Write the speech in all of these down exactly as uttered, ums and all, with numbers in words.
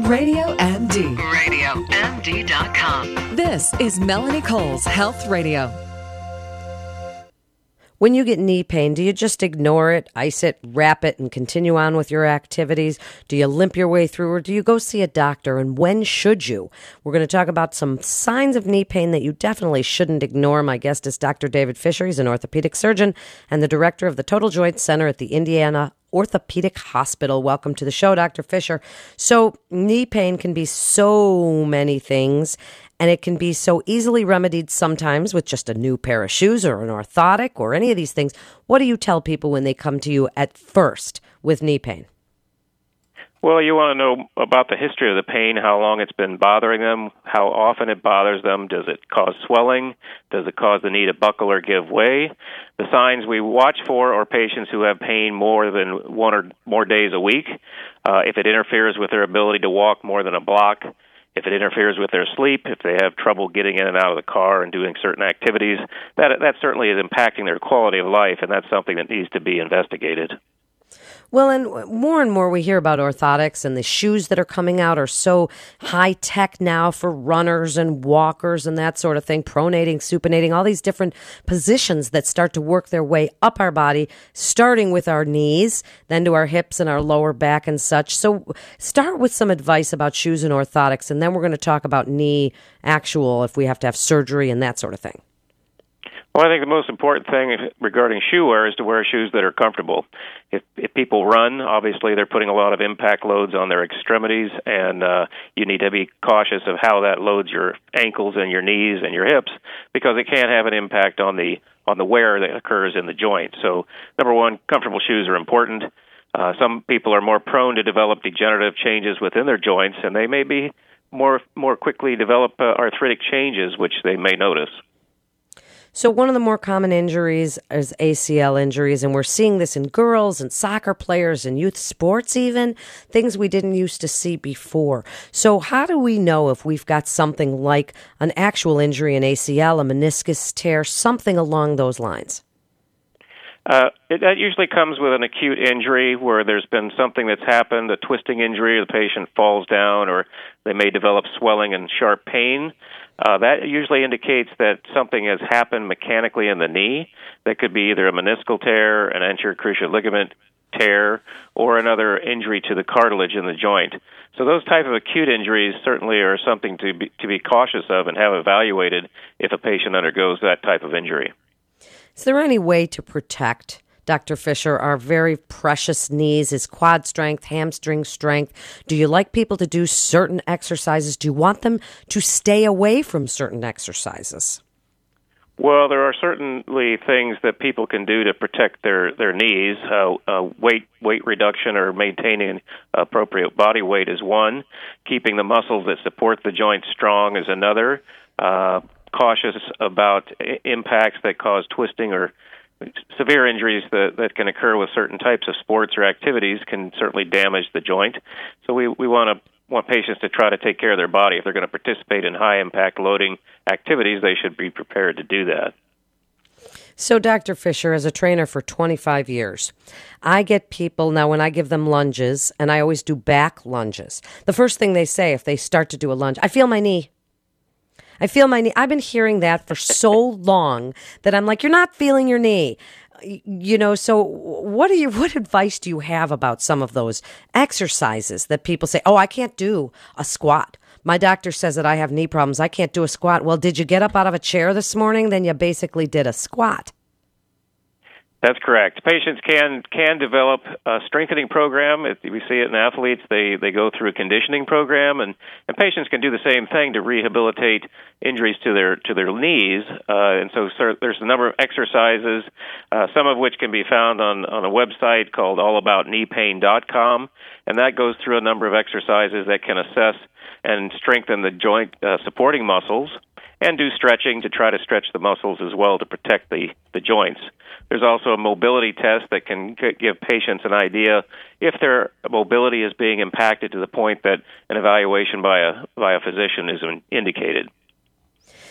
Radio M D. radio M D dot com. This is Melanie Cole's Health Radio. When you get knee pain, do you just ignore it, ice it, wrap it, and continue on with your activities? Do you limp your way through, or do you go see a doctor, and when should you? We're going to talk about some signs of knee pain that you definitely shouldn't ignore. My guest is Doctor David Fisher. He's an orthopedic surgeon and the director of the Total Joint Center at the Indiana Orthopedic Hospital. Welcome to the show, Doctor Fisher. So knee pain can be so many things, and it can be so easily remedied sometimes with just a new pair of shoes or an orthotic or any of these things. What do you tell people when they come to you at first with knee pain? Well, you want to know about the history of the pain, how long it's been bothering them, how often it bothers them. Does it cause swelling? Does it cause the knee to buckle or give way? The signs we watch for are patients who have pain more than one or more days a week. Uh, if it interferes with their ability to walk more than a block, if it interferes with their sleep, if they have trouble getting in and out of the car and doing certain activities, that that certainly is impacting their quality of life, and that's something that needs to be investigated. Well, and more and more we hear about orthotics, and the shoes that are coming out are so high-tech now for runners and walkers and that sort of thing, pronating, supinating, all these different positions that start to work their way up our body, starting with our knees, then to our hips and our lower back and such. So start with some advice about shoes and orthotics, and then we're going to talk about knee actual, if we have to have surgery and that sort of thing. Well, I think the most important thing regarding shoe wear is to wear shoes that are comfortable. If, if people run, obviously they're putting a lot of impact loads on their extremities, and uh, you need to be cautious of how that loads your ankles and your knees and your hips, because it can have an impact on the on the wear that occurs in the joint. So, number one, comfortable shoes are important. Uh, some people are more prone to develop degenerative changes within their joints, and they may be more more quickly develop uh, arthritic changes, which they may notice. So one of the more common injuries is A C L injuries, and we're seeing this in girls and soccer players and youth sports even, things we didn't used to see before. So how do we know if we've got something like an actual injury, an A C L, a meniscus tear, something along those lines? Uh, it, that usually comes with an acute injury where there's been something that's happened, a twisting injury, the patient falls down, or they may develop swelling and sharp pain. Uh, that usually indicates that something has happened mechanically in the knee. That could be either a meniscal tear, an anterior cruciate ligament tear, or another injury to the cartilage in the joint. So those type of acute injuries certainly are something to be, to be cautious of and have evaluated if a patient undergoes that type of injury. Is there any way to protect, Doctor Fisher, our very precious knees, his quad strength, hamstring strength? Do you like people to do certain exercises? Do you want them to stay away from certain exercises? Well, there are certainly things that people can do to protect their, their knees. Uh, uh, weight weight reduction or maintaining appropriate body weight is one. Keeping the muscles that support the joint strong is another. Uh, cautious about I- impacts that cause twisting or severe injuries that, that can occur with certain types of sports or activities can certainly damage the joint. So we, we want to want patients to try to take care of their body. If they're going to participate in high-impact loading activities, they should be prepared to do that. So, Doctor Fisher, as a trainer for twenty-five years, I get people, now when I give them lunges, and I always do back lunges, the first thing they say if they start to do a lunge, I feel my knee. I feel my knee. I've been hearing that for so long that I'm like, you're not feeling your knee. You know, so what do you, what advice do you have about some of those exercises that people say, oh, I can't do a squat. My doctor says that I have knee problems. I can't do a squat. Well, did you get up out of a chair this morning? Then you basically did a squat. That's correct. Patients can can develop a strengthening program. If we see it in athletes, they, they go through a conditioning program, and, and patients can do the same thing to rehabilitate injuries to their to their knees. Uh, and so, so there's a number of exercises, uh, some of which can be found on, on a website called all about knee pain dot com, and that goes through a number of exercises that can assess and strengthen the joint uh, supporting muscles, and do stretching to try to stretch the muscles as well to protect the, the joints. There's also a mobility test that can give patients an idea if their mobility is being impacted to the point that an evaluation by a by a physician is indicated.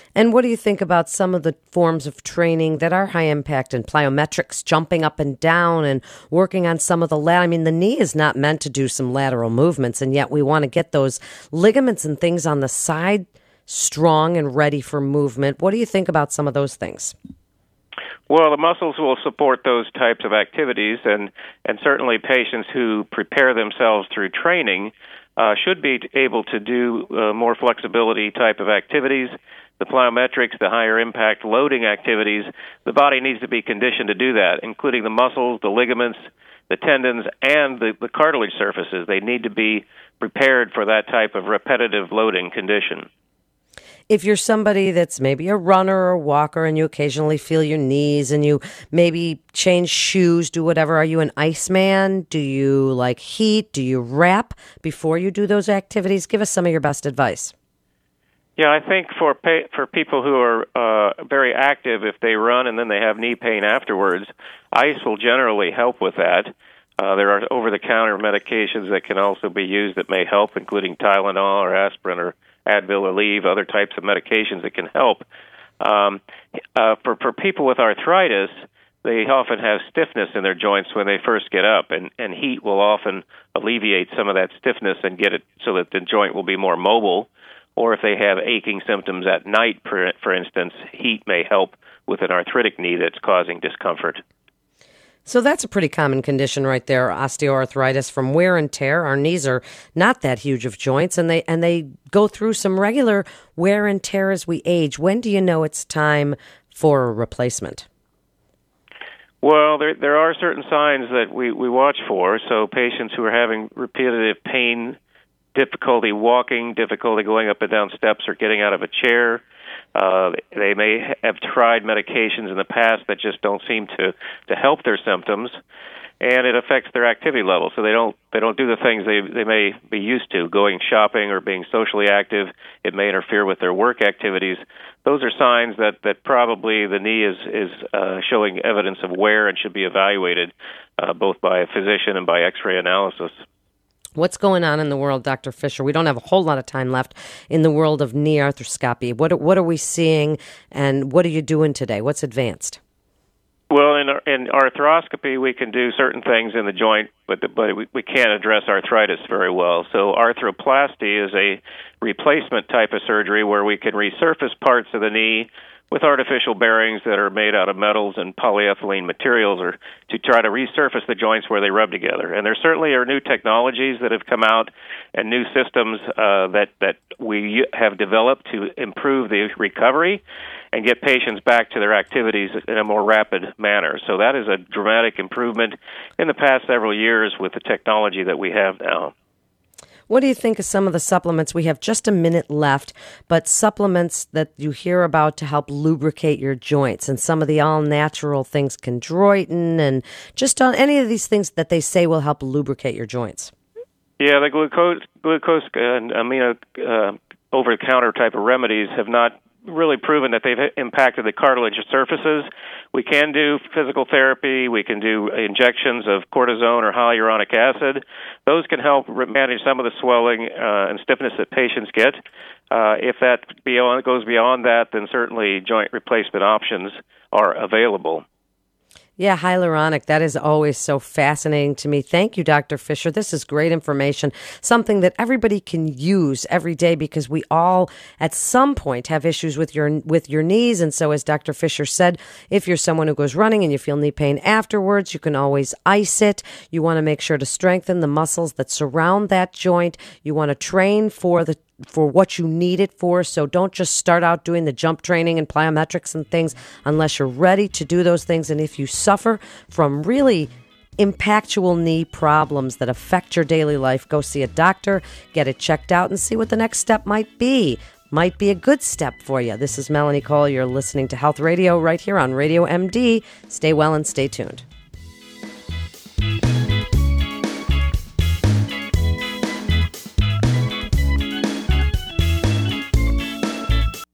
And what do you think about some of the forms of training that are high impact in plyometrics, jumping up and down and working on some of the lat? I mean, the knee is not meant to do some lateral movements, and yet we want to get those ligaments and things on the side strong and ready for movement. What do you think about some of those things? Well, the muscles will support those types of activities, and, and certainly patients who prepare themselves through training uh, should be able to do uh, more flexibility type of activities. The plyometrics, the higher impact loading activities, the body needs to be conditioned to do that, including the muscles, the ligaments, the tendons, and the, the cartilage surfaces. They need to be prepared for that type of repetitive loading condition. If you're somebody that's maybe a runner or a walker and you occasionally feel your knees and you maybe change shoes, do whatever, are you an Iceman? Do you like heat? Do you wrap before you do those activities? Give us some of your best advice. Yeah, I think for pa- for people who are uh, very active, if they run and then they have knee pain afterwards, ice will generally help with that. Uh, there are over-the-counter medications that can also be used that may help, including Tylenol or aspirin or Advil or Aleve, other types of medications that can help. Um, uh, for, for people with arthritis, they often have stiffness in their joints when they first get up, and, and heat will often alleviate some of that stiffness and get it so that the joint will be more mobile. Or if they have aching symptoms at night, for, for instance, heat may help with an arthritic knee that's causing discomfort. So that's a pretty common condition right there, osteoarthritis from wear and tear. Our knees are not that huge of joints, and they and they go through some regular wear and tear as we age. When do you know it's time for a replacement? Well, there there are certain signs that we, we watch for. So patients who are having repetitive pain, difficulty walking, difficulty going up and down steps or getting out of a chair. Uh, they may have tried medications in the past that just don't seem to, to help their symptoms, and it affects their activity level. So they don't they don't do the things they they may be used to, going shopping or being socially active. It may interfere with their work activities. Those are signs that, that probably the knee is is uh, showing evidence of wear and should be evaluated uh, both by a physician and by X-ray analysis. What's going on in the world, Doctor Fisher? We don't have a whole lot of time left in the world of knee arthroscopy. What what are we seeing, and what are you doing today? What's advanced? Well, in in arthroscopy, we can do certain things in the joint, but the, but we, we can't address arthritis very well. So arthroplasty is a replacement type of surgery where we can resurface parts of the knee with artificial bearings that are made out of metals and polyethylene materials, or to try to resurface the joints where they rub together. And there certainly are new technologies that have come out and new systems uh, that, that we have developed to improve the recovery and get patients back to their activities in a more rapid manner. So that is a dramatic improvement in the past several years with the technology that we have now. What do you think of some of the supplements? We have just a minute left, but supplements that you hear about to help lubricate your joints, and some of the all-natural things, chondroitin, and just on any of these things that they say will help lubricate your joints. Yeah, the glucose, glucose and amino uh, over-the-counter type of remedies have not really proven that they've impacted the cartilage surfaces. We can do physical therapy. We can do injections of cortisone or hyaluronic acid. Those can help manage some of the swelling uh, and stiffness that patients get. Uh, if that beyond, goes beyond that, then certainly joint replacement options are available. Yeah, hyaluronic, that is always so fascinating to me. Thank you, Doctor Fisher. This is great information, something that everybody can use every day, because we all at some point have issues with your with your knees. And so, as Doctor Fisher said, if you're someone who goes running and you feel knee pain afterwards, you can always ice it. You want to make sure to strengthen the muscles that surround that joint. You want to train for the for what you need it for. So don't just start out doing the jump training and plyometrics and things unless you're ready to do those things. And if you suffer from really impactual knee problems that affect your daily life, go see a doctor, get it checked out, and see what the next step might be. Might be a good step for you. This is Melanie Cole. You're listening to Health Radio right here on Radio M D. Stay well and stay tuned.